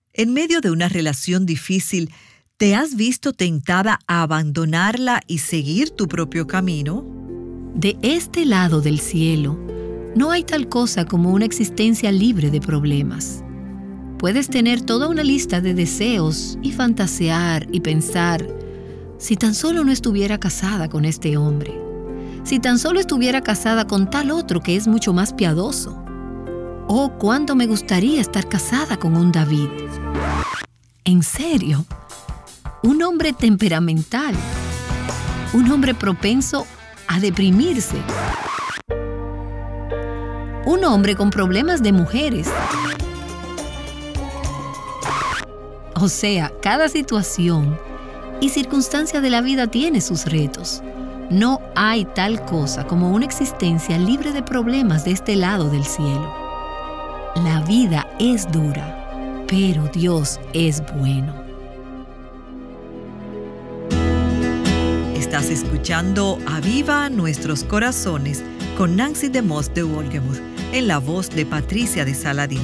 En medio de una relación difícil, ¿te has visto tentada a abandonarla y seguir tu propio camino? De este lado del cielo, no hay tal cosa como una existencia libre de problemas. Puedes tener toda una lista de deseos y fantasear y pensar, si tan solo no estuviera casada con este hombre, si tan solo estuviera casada con tal otro que es mucho más piadoso, o cuánto me gustaría estar casada con un David. ¿En serio? Un hombre temperamental, un hombre propenso a deprimirse, un hombre con problemas de mujeres. O sea, cada situación y circunstancia de la vida tiene sus retos. No hay tal cosa como una existencia libre de problemas de este lado del cielo. La vida es dura, pero Dios es bueno. Estás escuchando Aviva Nuestros Corazones con Nancy DeMoss de Wolgemuth, en la voz de Patricia de Saladín.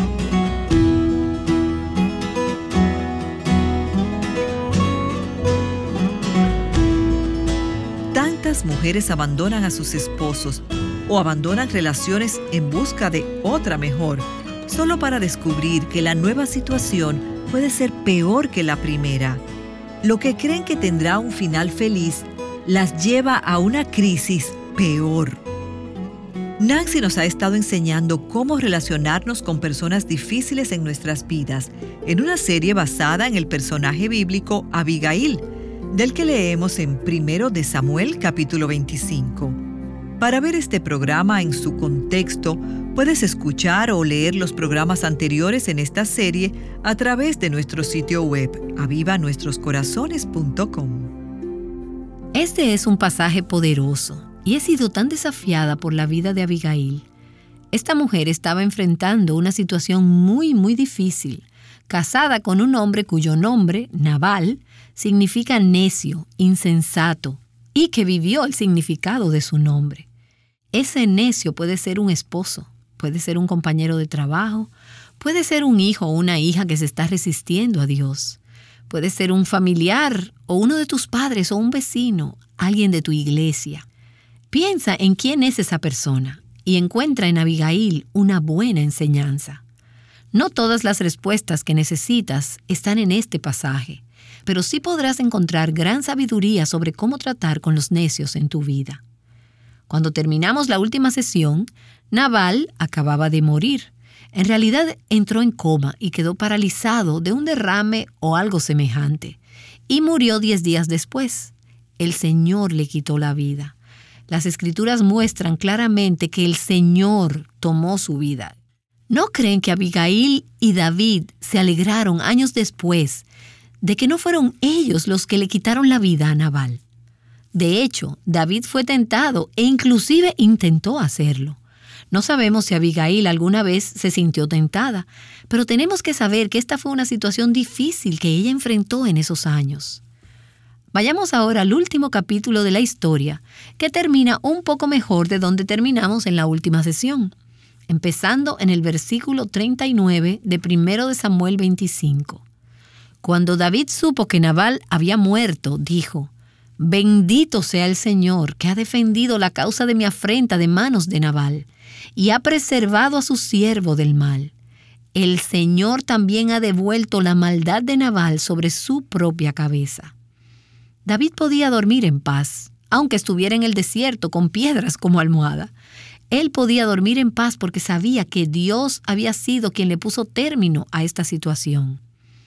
Tantas mujeres abandonan a sus esposos o abandonan relaciones en busca de otra mejor, solo para descubrir que la nueva situación puede ser peor que la primera. Lo que creen que tendrá un final feliz las lleva a una crisis peor. Nancy nos ha estado enseñando cómo relacionarnos con personas difíciles en nuestras vidas, en una serie basada en el personaje bíblico Abigail, del que leemos en 1 de Samuel capítulo 25. Para ver este programa en su contexto, puedes escuchar o leer los programas anteriores en esta serie a través de nuestro sitio web, avivanuestroscorazones.com. Este es un pasaje poderoso y he sido tan desafiada por la vida de Abigail. Esta mujer estaba enfrentando una situación muy difícil, casada con un hombre cuyo nombre, Nabal, significa necio, insensato, y que vivió el significado de su nombre. Ese necio puede ser un esposo, puede ser un compañero de trabajo, puede ser un hijo o una hija que se está resistiendo a Dios. Puede ser un familiar o uno de tus padres o un vecino, alguien de tu iglesia. Piensa en quién es esa persona y encuentra en Abigail una buena enseñanza. No todas las respuestas que necesitas están en este pasaje, pero sí podrás encontrar gran sabiduría sobre cómo tratar con los necios en tu vida. Cuando terminamos la última sesión, Nabal acababa de morir. En realidad entró en coma y quedó paralizado de un derrame o algo semejante, y murió 10 días después. El Señor le quitó la vida. Las Escrituras muestran claramente que el Señor tomó su vida. ¿No creen que Abigail y David se alegraron años después de que no fueron ellos los que le quitaron la vida a Nabal? De hecho, David fue tentado e inclusive intentó hacerlo. No sabemos si Abigail alguna vez se sintió tentada, pero tenemos que saber que esta fue una situación difícil que ella enfrentó en esos años. Vayamos ahora al último capítulo de la historia, que termina un poco mejor de donde terminamos en la última sesión, empezando en el versículo 39 de 1 de Samuel 25. Cuando David supo que Nabal había muerto, dijo: «Bendito sea el Señor, que ha defendido la causa de mi afrenta de manos de Nabal, y ha preservado a su siervo del mal. El Señor también ha devuelto la maldad de Nabal sobre su propia cabeza». David podía dormir en paz, aunque estuviera en el desierto con piedras como almohada. Él podía dormir en paz porque sabía que Dios había sido quien le puso término a esta situación.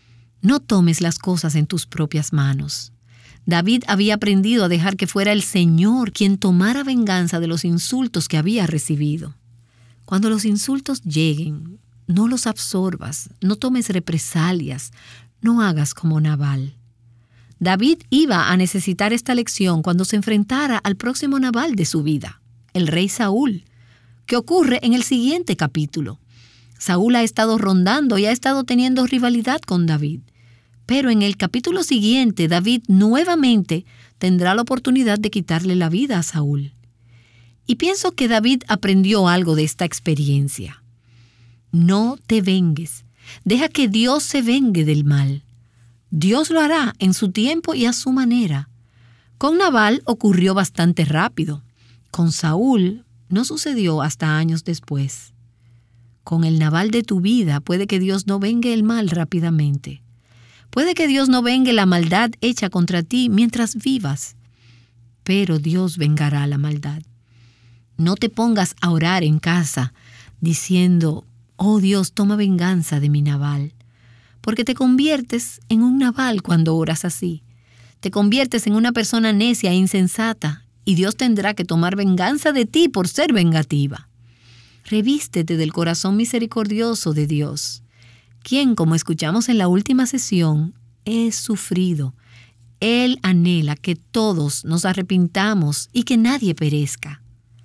No tomes las cosas en tus propias manos. David había aprendido a dejar que fuera el Señor quien tomara venganza de los insultos que había recibido. Cuando los insultos lleguen, no los absorbas, no tomes represalias, no hagas como Nabal. David iba a necesitar esta lección cuando se enfrentara al próximo Nabal de su vida, el rey Saúl, que ocurre en el siguiente capítulo. Saúl ha estado rondando y ha estado teniendo rivalidad con David. Pero en el capítulo siguiente, David nuevamente tendrá la oportunidad de quitarle la vida a Saúl. Y pienso que David aprendió algo de esta experiencia. No te vengues. Deja que Dios se vengue del mal. Dios lo hará en su tiempo y a su manera. Con Nabal ocurrió bastante rápido. Con Saúl no sucedió hasta años después. Con el Nabal de tu vida puede que Dios no vengue el mal rápidamente. Puede que Dios no vengue la maldad hecha contra ti mientras vivas, pero Dios vengará la maldad. No te pongas a orar en casa diciendo, oh Dios, toma venganza de mi Nabal, porque te conviertes en un Nabal cuando oras así. Te conviertes en una persona necia e insensata, y Dios tendrá que tomar venganza de ti por ser vengativa. Revístete del corazón misericordioso de Dios, quien, como escuchamos en la última sesión, es sufrido. Él anhela que todos nos arrepintamos y que nadie perezca.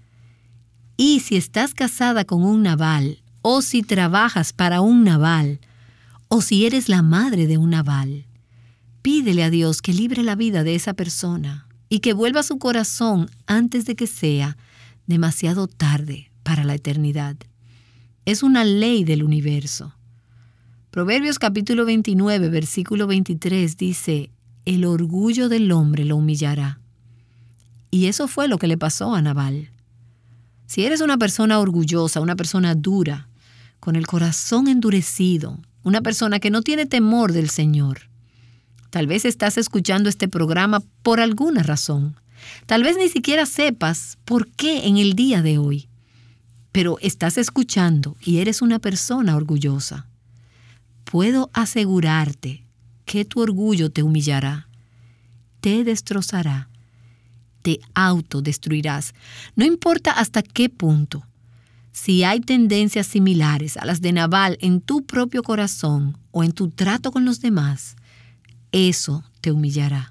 Y si estás casada con un Nabal, o si trabajas para un Nabal, o si eres la madre de un Nabal, pídele a Dios que libre la vida de esa persona y que vuelva su corazón antes de que sea demasiado tarde para la eternidad. Es una ley del universo. Proverbios capítulo 29, versículo 23 dice, el orgullo del hombre lo humillará. Y eso fue lo que le pasó a Nabal. Si eres una persona orgullosa, una persona dura, con el corazón endurecido, una persona que no tiene temor del Señor, tal vez estás escuchando este programa por alguna razón. Tal vez ni siquiera sepas por qué en el día de hoy. Pero estás escuchando y eres una persona orgullosa. Puedo asegurarte que tu orgullo te humillará, te destrozará, te autodestruirás. No importa hasta qué punto. Si hay tendencias similares a las de Nabal en tu propio corazón o en tu trato con los demás, eso te humillará.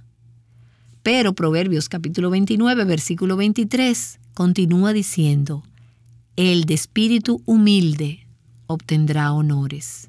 Pero Proverbios capítulo 29, versículo 23, continúa diciendo, el de espíritu humilde obtendrá honores.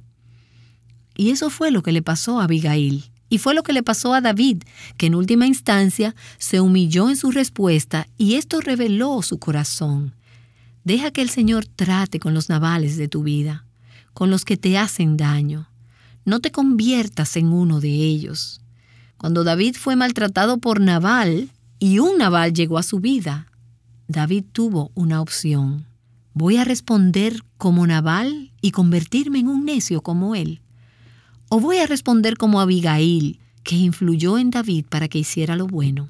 Y eso fue lo que le pasó a Abigail. Y fue lo que le pasó a David, que en última instancia se humilló en su respuesta y esto reveló su corazón. Deja que el Señor trate con los Nabales de tu vida, con los que te hacen daño. No te conviertas en uno de ellos. Cuando David fue maltratado por Nabal y un Nabal llegó a su vida, David tuvo una opción. ¿Voy a responder como Nabal y convertirme en un necio como él? ¿O voy a responder como Abigail, que influyó en David para que hiciera lo bueno?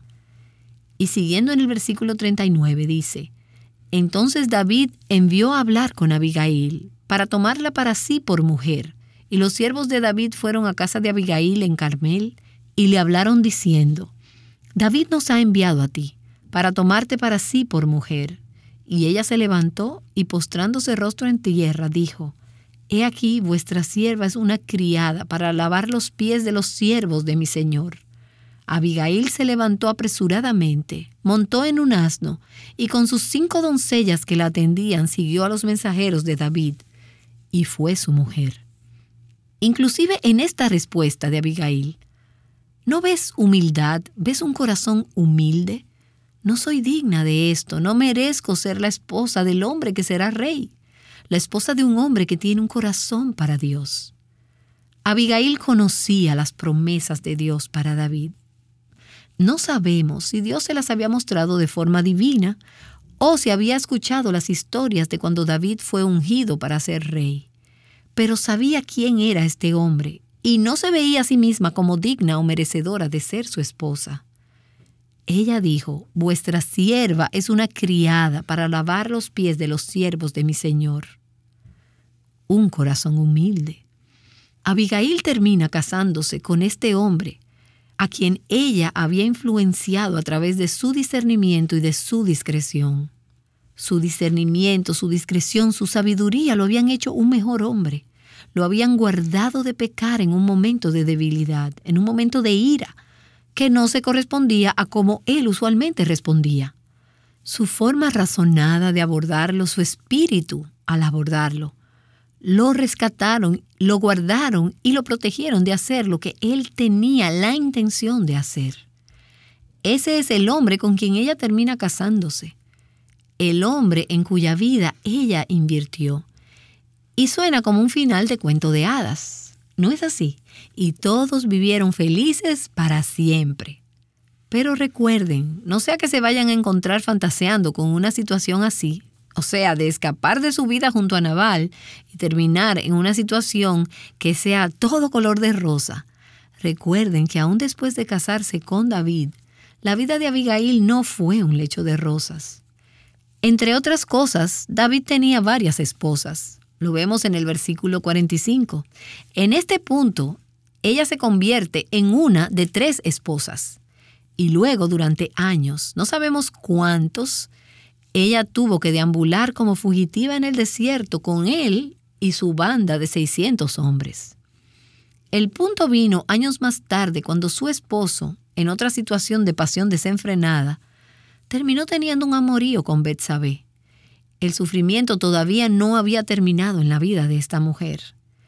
Y siguiendo en el versículo 39 dice, entonces David envió a hablar con Abigail para tomarla para sí por mujer. Y los siervos de David fueron a casa de Abigail en Carmel y le hablaron diciendo, David nos ha enviado a ti para tomarte para sí por mujer. Y ella se levantó y postrándose rostro en tierra dijo, he aquí vuestra sierva es una criada para lavar los pies de los siervos de mi señor. Abigail se levantó apresuradamente, montó en un asno y con sus 5 doncellas que la atendían siguió a los mensajeros de David y fue su mujer. Inclusive en esta respuesta de Abigail, ¿no ves humildad? ¿Ves un corazón humilde? No soy digna de esto, no merezco ser la esposa del hombre que será rey, la esposa de un hombre que tiene un corazón para Dios. Abigail conocía las promesas de Dios para David. No sabemos si Dios se las había mostrado de forma divina o si había escuchado las historias de cuando David fue ungido para ser rey. Pero sabía quién era este hombre y no se veía a sí misma como digna o merecedora de ser su esposa. Ella dijo, vuestra sierva es una criada para lavar los pies de los siervos de mi señor. Un corazón humilde. Abigail termina casándose con este hombre, a quien ella había influenciado a través de su discernimiento y de su discreción. Su discernimiento, su discreción, su sabiduría lo habían hecho un mejor hombre. Lo habían guardado de pecar en un momento de debilidad, en un momento de ira, que no se correspondía a cómo él usualmente respondía. Su forma razonada de abordarlo, su espíritu al abordarlo, lo rescataron, lo guardaron y lo protegieron de hacer lo que él tenía la intención de hacer. Ese es el hombre con quien ella termina casándose. El hombre en cuya vida ella invirtió. Y suena como un final de cuento de hadas. ¿No es así? Y todos vivieron felices para siempre. Pero recuerden, no sea que se vayan a encontrar fantaseando con una situación así, o sea, de escapar de su vida junto a Nabal y terminar en una situación que sea todo color de rosa. Recuerden que aún después de casarse con David, la vida de Abigail no fue un lecho de rosas. Entre otras cosas, David tenía varias esposas. Lo vemos en el versículo 45. En este punto, ella se convierte en una de 3 esposas. Y luego, durante años, no sabemos cuántos, ella tuvo que deambular como fugitiva en el desierto con él y su banda de 600 hombres. El punto vino años más tarde cuando su esposo, en otra situación de pasión desenfrenada, terminó teniendo un amorío con Betsabé. El sufrimiento todavía no había terminado en la vida de esta mujer.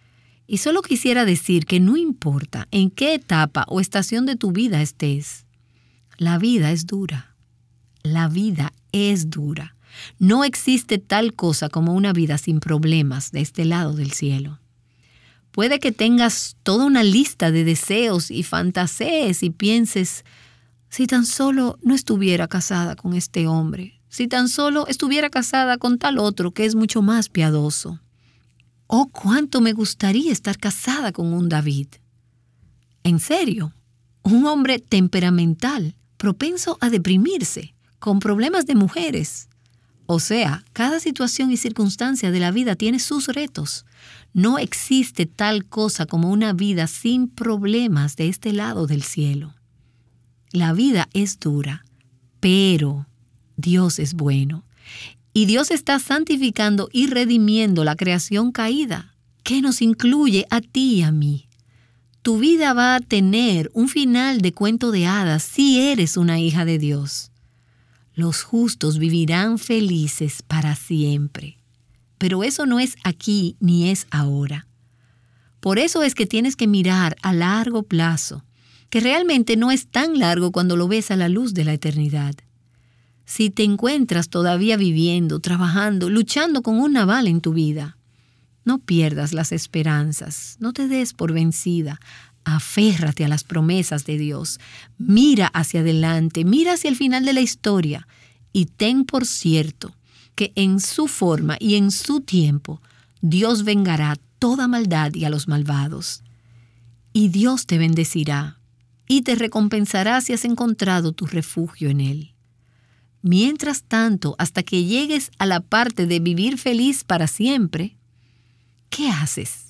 Y solo quisiera decir que no importa en qué etapa o estación de tu vida estés, la vida es dura. La vida es dura. No existe tal cosa como una vida sin problemas de este lado del cielo. Puede que tengas toda una lista de deseos y fantasees y pienses, si tan solo no estuviera casada con este hombre, si tan solo estuviera casada con tal otro que es mucho más piadoso. Oh, cuánto me gustaría estar casada con un David. En serio, un hombre temperamental, propenso a deprimirse, con problemas de mujeres. O sea, cada situación y circunstancia de la vida tiene sus retos. No existe tal cosa como una vida sin problemas de este lado del cielo. La vida es dura, pero Dios es bueno. Y Dios está santificando y redimiendo la creación caída, que nos incluye a ti y a mí. Tu vida va a tener un final de cuento de hadas si eres una hija de Dios. Los justos vivirán felices para siempre. Pero eso no es aquí ni es ahora. Por eso es que tienes que mirar a largo plazo, que realmente no es tan largo cuando lo ves a la luz de la eternidad. Si te encuentras todavía viviendo, trabajando, luchando con un Nabal en tu vida, no pierdas las esperanzas, no te des por vencida, aférrate a las promesas de Dios, mira hacia adelante, mira hacia el final de la historia y ten por cierto que en su forma y en su tiempo Dios vengará toda maldad y a los malvados. Y Dios te bendecirá y te recompensará si has encontrado tu refugio en Él. Mientras tanto, hasta que llegues a la parte de vivir feliz para siempre, ¿qué haces?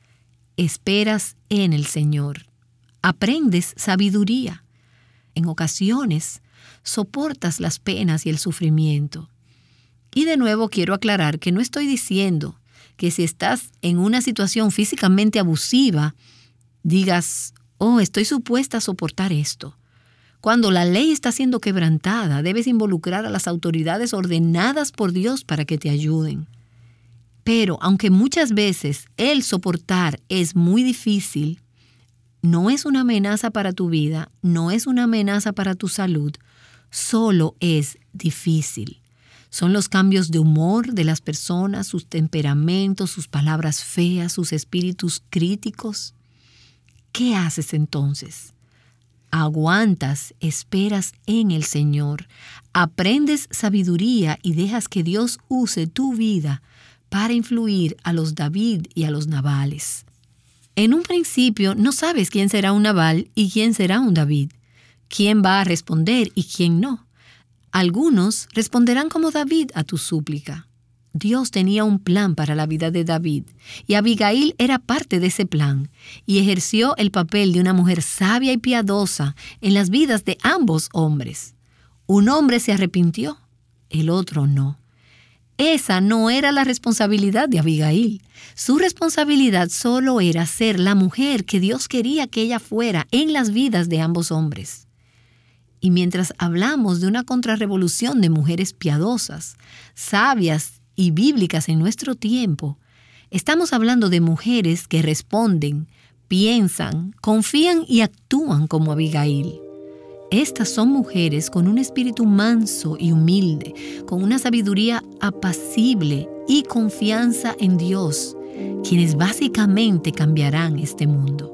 Esperas en el Señor. Aprendes sabiduría. En ocasiones, soportas las penas y el sufrimiento. Y de nuevo quiero aclarar que no estoy diciendo que si estás en una situación físicamente abusiva, digas, oh, estoy supuesta a soportar esto. Cuando la ley está siendo quebrantada, debes involucrar a las autoridades ordenadas por Dios para que te ayuden. Pero, aunque muchas veces el soportar es muy difícil, no es una amenaza para tu vida, no es una amenaza para tu salud, solo es difícil. Son los cambios de humor de las personas, sus temperamentos, sus palabras feas, sus espíritus críticos. ¿Qué haces entonces? Aguantas, esperas en el Señor, aprendes sabiduría y dejas que Dios use tu vida para influir a los David y a los Nabales. En un principio no sabes quién será un Nabal y quién será un David, quién va a responder y quién no. Algunos responderán como David a tu súplica. Dios tenía un plan para la vida de David y Abigail era parte de ese plan y ejerció el papel de una mujer sabia y piadosa en las vidas de ambos hombres. Un hombre se arrepintió, el otro no. Esa no era la responsabilidad de Abigail. Su responsabilidad solo era ser la mujer que Dios quería que ella fuera en las vidas de ambos hombres. Y mientras hablamos de una contrarrevolución de mujeres piadosas, sabias y bíblicas en nuestro tiempo, estamos hablando de mujeres que responden, piensan, confían y actúan como Abigail. Estas son mujeres con un espíritu manso y humilde, con una sabiduría apacible y confianza en Dios, quienes básicamente cambiarán este mundo.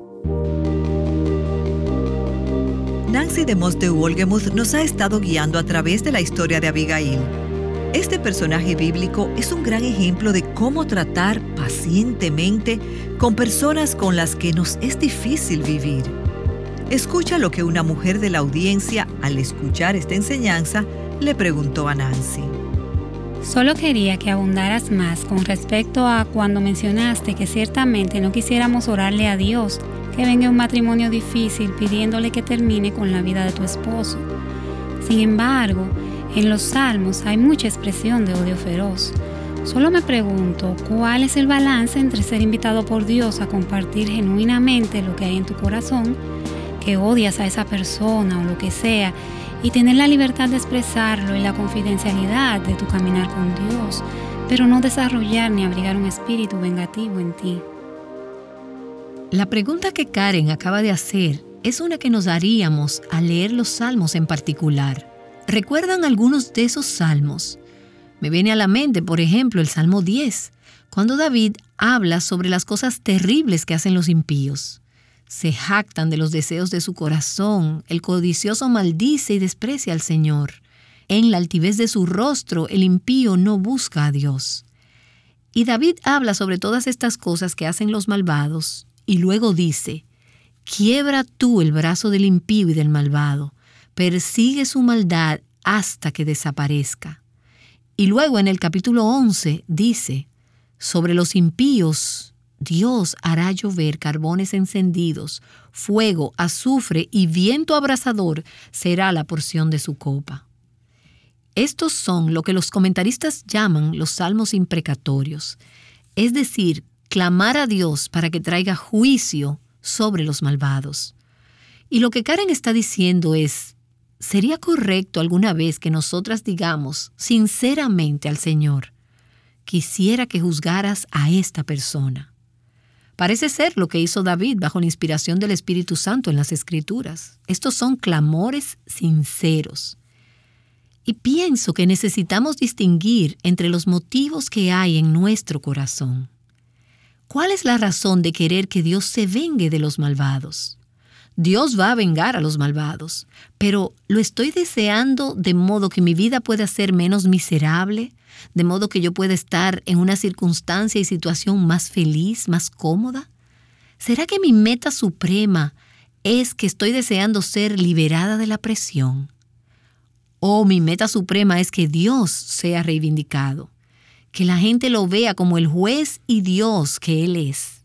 Nancy DeMoss de Wolgemuth nos ha estado guiando a través de la historia de Abigail. Este personaje bíblico es un gran ejemplo de cómo tratar pacientemente con personas con las que nos es difícil vivir. Escucha lo que una mujer de la audiencia, al escuchar esta enseñanza, le preguntó a Nancy. Solo quería que abundaras más con respecto a cuando mencionaste que ciertamente no quisiéramos orarle a Dios que venga un matrimonio difícil pidiéndole que termine con la vida de tu esposo. Sin embargo, en los Salmos hay mucha expresión de odio feroz. Solo me pregunto, ¿cuál es el balance entre ser invitado por Dios a compartir genuinamente lo que hay en tu corazón, que odias a esa persona o lo que sea, y tener la libertad de expresarlo en la confidencialidad de tu caminar con Dios, pero no desarrollar ni abrigar un espíritu vengativo en ti? La pregunta que Karen acaba de hacer es una que nos haríamos al leer los salmos en particular. ¿Recuerdan algunos de esos salmos? Me viene a la mente, por ejemplo, el Salmo 10, cuando David habla sobre las cosas terribles que hacen los impíos. Se jactan de los deseos de su corazón, el codicioso maldice y desprecia al Señor. En la altivez de su rostro, el impío no busca a Dios. Y David habla sobre todas estas cosas que hacen los malvados, y luego dice, quiebra tú el brazo del impío y del malvado, persigue su maldad hasta que desaparezca. Y luego en el capítulo 11 dice, sobre los impíos Dios hará llover carbones encendidos, fuego, azufre y viento abrasador será la porción de su copa. Estos son lo que los comentaristas llaman los salmos imprecatorios, es decir, clamar a Dios para que traiga juicio sobre los malvados. Y lo que Karen está diciendo es, ¿sería correcto alguna vez que nosotras digamos sinceramente al Señor, quisiera que juzgaras a esta persona? Parece ser lo que hizo David bajo la inspiración del Espíritu Santo en las Escrituras. Estos son clamores sinceros. Y pienso que necesitamos distinguir entre los motivos que hay en nuestro corazón. ¿Cuál es la razón de querer que Dios se vengue de los malvados? Dios va a vengar a los malvados, pero ¿lo estoy deseando de modo que mi vida pueda ser menos miserable? ¿De modo que yo pueda estar en una circunstancia y situación más feliz, más cómoda? ¿Será que mi meta suprema es que estoy deseando ser liberada de la presión? ¿O mi meta suprema es que Dios sea reivindicado? Que la gente lo vea como el juez y Dios que Él es.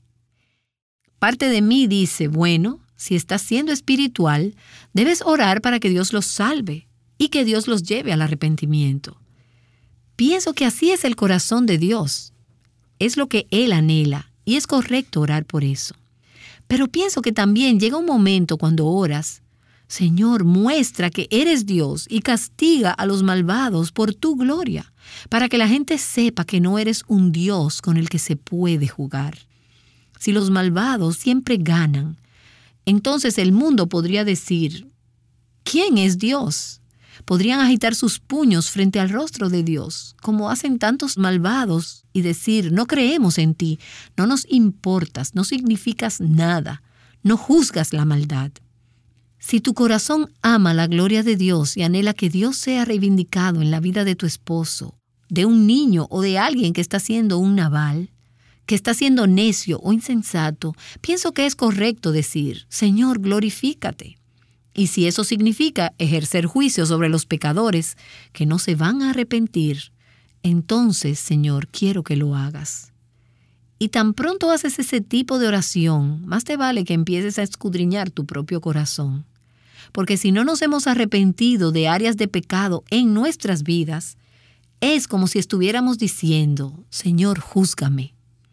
Parte de mí dice, bueno, si estás siendo espiritual, debes orar para que Dios los salve y que Dios los lleve al arrepentimiento. Pienso que así es el corazón de Dios. Es lo que Él anhela y es correcto orar por eso. Pero pienso que también llega un momento cuando oras, Señor, muestra que eres Dios y castiga a los malvados por tu gloria, para que la gente sepa que no eres un Dios con el que se puede jugar. Si los malvados siempre ganan, entonces el mundo podría decir, ¿quién es Dios? Podrían agitar sus puños frente al rostro de Dios, como hacen tantos malvados, y decir, no creemos en ti, no nos importas, no significas nada, no juzgas la maldad. Si tu corazón ama la gloria de Dios y anhela que Dios sea reivindicado en la vida de tu esposo, de un niño o de alguien que está siendo un naval, que está siendo necio o insensato, pienso que es correcto decir, Señor, glorifícate. Y si eso significa ejercer juicio sobre los pecadores que no se van a arrepentir, entonces, Señor, quiero que lo hagas. Y tan pronto haces ese tipo de oración, más te vale que empieces a escudriñar tu propio corazón. Porque si no nos hemos arrepentido de áreas de pecado en nuestras vidas, es como si estuviéramos diciendo, Señor, júzgame.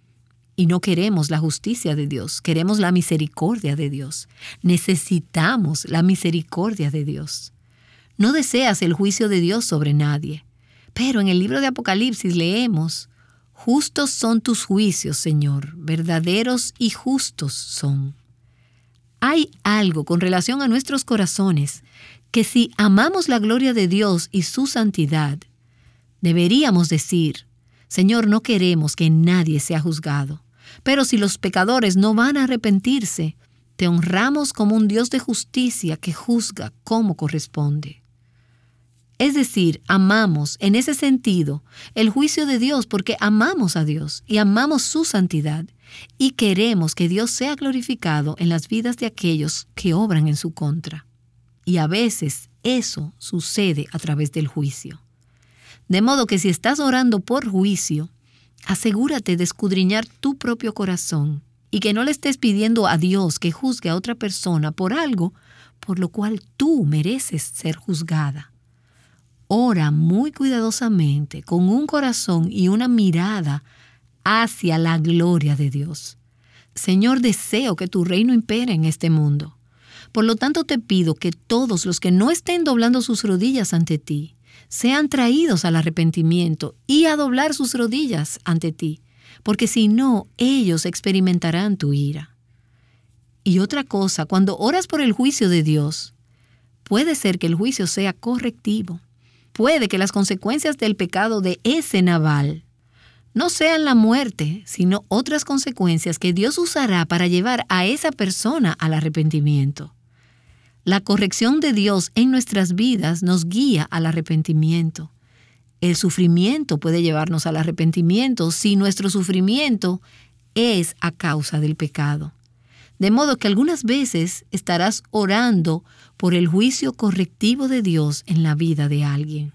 Y no queremos la justicia de Dios, queremos la misericordia de Dios. Necesitamos la misericordia de Dios. No deseas el juicio de Dios sobre nadie. Pero en el libro de Apocalipsis leemos, justos son tus juicios, Señor, verdaderos y justos son. Hay algo con relación a nuestros corazones que si amamos la gloria de Dios y su santidad, deberíamos decir, Señor, no queremos que nadie sea juzgado. Pero si los pecadores no van a arrepentirse, te honramos como un Dios de justicia que juzga como corresponde. Es decir, amamos en ese sentido el juicio de Dios porque amamos a Dios y amamos su santidad y queremos que Dios sea glorificado en las vidas de aquellos que obran en su contra. Y a veces eso sucede a través del juicio. De modo que si estás orando por juicio, asegúrate de escudriñar tu propio corazón y que no le estés pidiendo a Dios que juzgue a otra persona por algo por lo cual tú mereces ser juzgada. Ora muy cuidadosamente, con un corazón y una mirada hacia la gloria de Dios. Señor, deseo que tu reino impere en este mundo. Por lo tanto, te pido que todos los que no estén doblando sus rodillas ante ti, sean traídos al arrepentimiento y a doblar sus rodillas ante ti, porque si no, ellos experimentarán tu ira. Y otra cosa, cuando oras por el juicio de Dios, puede ser que el juicio sea correctivo. Puede que las consecuencias del pecado de ese Nabal no sean la muerte, sino otras consecuencias que Dios usará para llevar a esa persona al arrepentimiento. La corrección de Dios en nuestras vidas nos guía al arrepentimiento. El sufrimiento puede llevarnos al arrepentimiento si nuestro sufrimiento es a causa del pecado. De modo que algunas veces estarás orando por el juicio correctivo de Dios en la vida de alguien.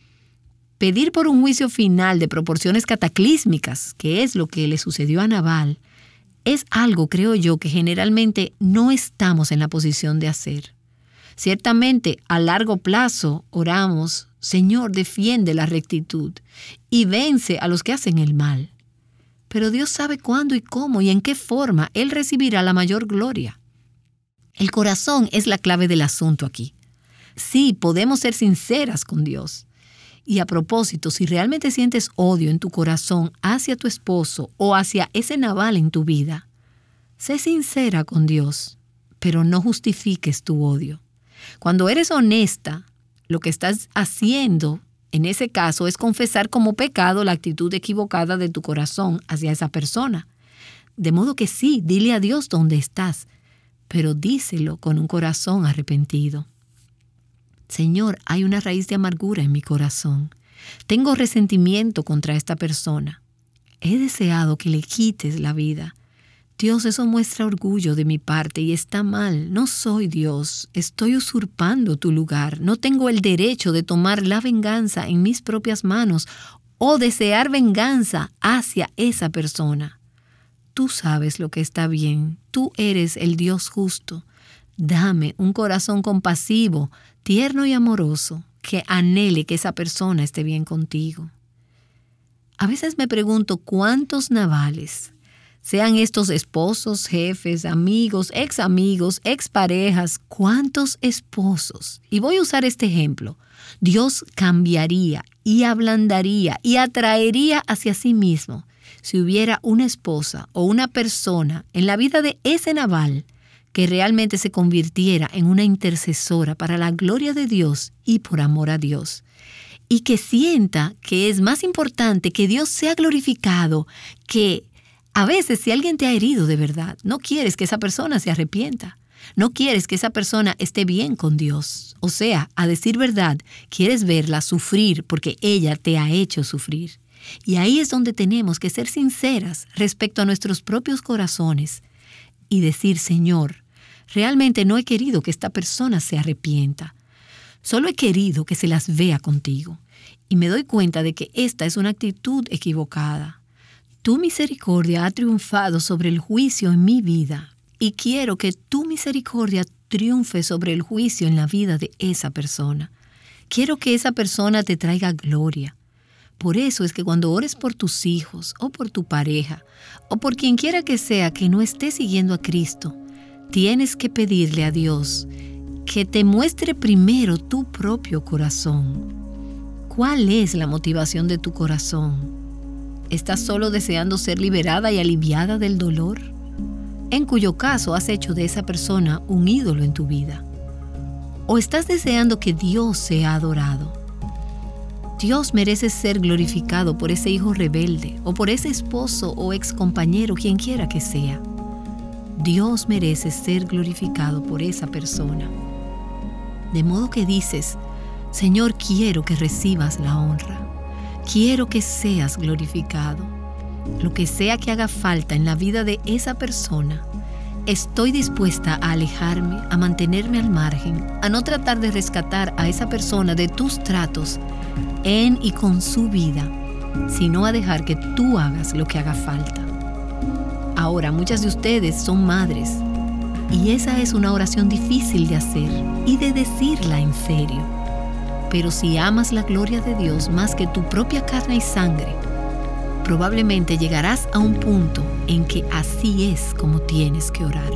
Pedir por un juicio final de proporciones cataclísmicas, que es lo que le sucedió a Nabal, es algo, creo yo, que generalmente no estamos en la posición de hacer. Ciertamente, a largo plazo oramos, Señor, defiende la rectitud y vence a los que hacen el mal. Pero Dios sabe cuándo y cómo y en qué forma Él recibirá la mayor gloria. El corazón es la clave del asunto aquí. Sí, podemos ser sinceras con Dios. Y a propósito, si realmente sientes odio en tu corazón hacia tu esposo o hacia ese Nabal en tu vida, sé sincera con Dios, pero no justifiques tu odio. Cuando eres honesta, lo que estás haciendo en ese caso es confesar como pecado la actitud equivocada de tu corazón hacia esa persona. De modo que sí, dile a Dios dónde estás, pero díselo con un corazón arrepentido. Señor, hay una raíz de amargura en mi corazón. Tengo resentimiento contra esta persona. He deseado que le quites la vida. Dios, eso muestra orgullo de mi parte y está mal. No soy Dios. Estoy usurpando tu lugar. No tengo el derecho de tomar la venganza en mis propias manos o desear venganza hacia esa persona. Tú sabes lo que está bien. Tú eres el Dios justo. Dame un corazón compasivo, tierno y amoroso, que anhele que esa persona esté bien contigo. A veces me pregunto cuántos Nabales, sean estos esposos, jefes, amigos, exparejas, ¿cuántos esposos? Y voy a usar este ejemplo. Dios cambiaría y ablandaría y atraería hacia sí mismo si hubiera una esposa o una persona en la vida de ese Nabal que realmente se convirtiera en una intercesora para la gloria de Dios y por amor a Dios. Y que sienta que es más importante que Dios sea glorificado que a veces, si alguien te ha herido de verdad, no quieres que esa persona se arrepienta. No quieres que esa persona esté bien con Dios. O sea, a decir verdad, quieres verla sufrir porque ella te ha hecho sufrir. Y ahí es donde tenemos que ser sinceras respecto a nuestros propios corazones y decir, Señor, realmente no he querido que esta persona se arrepienta. Solo he querido que se las vea contigo. Y me doy cuenta de que esta es una actitud equivocada. Tu misericordia ha triunfado sobre el juicio en mi vida y quiero que tu misericordia triunfe sobre el juicio en la vida de esa persona. Quiero que esa persona te traiga gloria. Por eso es que cuando ores por tus hijos o por tu pareja o por quien quiera que sea que no esté siguiendo a Cristo, tienes que pedirle a Dios que te muestre primero tu propio corazón. ¿Cuál es la motivación de tu corazón? ¿Estás solo deseando ser liberada y aliviada del dolor? En cuyo caso has hecho de esa persona un ídolo en tu vida. ¿O estás deseando que Dios sea adorado? Dios merece ser glorificado por ese hijo rebelde o por ese esposo o excompañero, quien quiera que sea. Dios merece ser glorificado por esa persona. De modo que dices: Señor, quiero que recibas la honra. Quiero que seas glorificado. Lo que sea que haga falta en la vida de esa persona, estoy dispuesta a alejarme, a mantenerme al margen, a no tratar de rescatar a esa persona de tus tratos en y con su vida, sino a dejar que tú hagas lo que haga falta. Ahora, muchas de ustedes son madres y esa es una oración difícil de hacer y de decirla en serio. Pero si amas la gloria de Dios más que tu propia carne y sangre, probablemente llegarás a un punto en que así es como tienes que orar.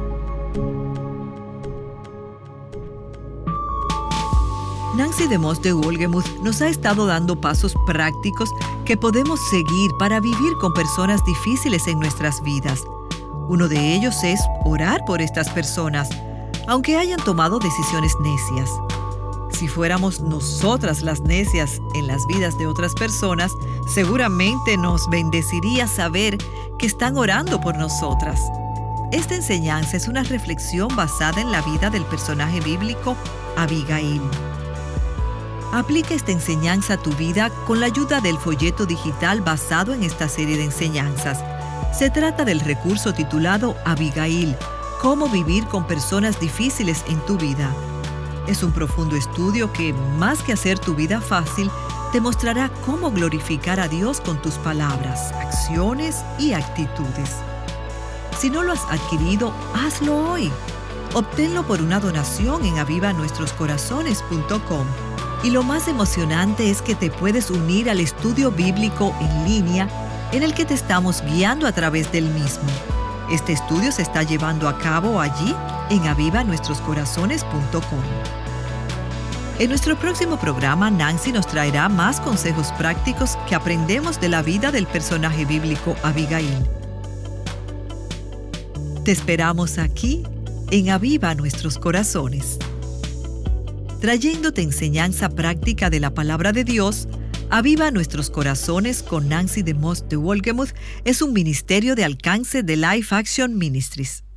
Nancy DeMoss de Wolgemuth nos ha estado dando pasos prácticos que podemos seguir para vivir con personas difíciles en nuestras vidas. Uno de ellos es orar por estas personas, aunque hayan tomado decisiones necias. Si fuéramos nosotras las necias en las vidas de otras personas, seguramente nos bendeciría saber que están orando por nosotras. Esta enseñanza es una reflexión basada en la vida del personaje bíblico Abigail. Aplica esta enseñanza a tu vida con la ayuda del folleto digital basado en esta serie de enseñanzas. Se trata del recurso titulado Abigail, cómo vivir con personas difíciles en tu vida. Es un profundo estudio que, más que hacer tu vida fácil, te mostrará cómo glorificar a Dios con tus palabras, acciones y actitudes. Si no lo has adquirido, hazlo hoy. Obténlo por una donación en avivanuestroscorazones.com. Y lo más emocionante es que te puedes unir al estudio bíblico en línea en el que te estamos guiando a través del mismo. Este estudio se está llevando a cabo allí en avivanuestroscorazones.com. En nuestro próximo programa, Nancy nos traerá más consejos prácticos que aprendemos de la vida del personaje bíblico Abigail. Te esperamos aquí en Aviva Nuestros Corazones. Trayéndote enseñanza práctica de la palabra de Dios, Aviva Nuestros Corazones con Nancy DeMoss de Wolgemuth es un ministerio de alcance de Life Action Ministries.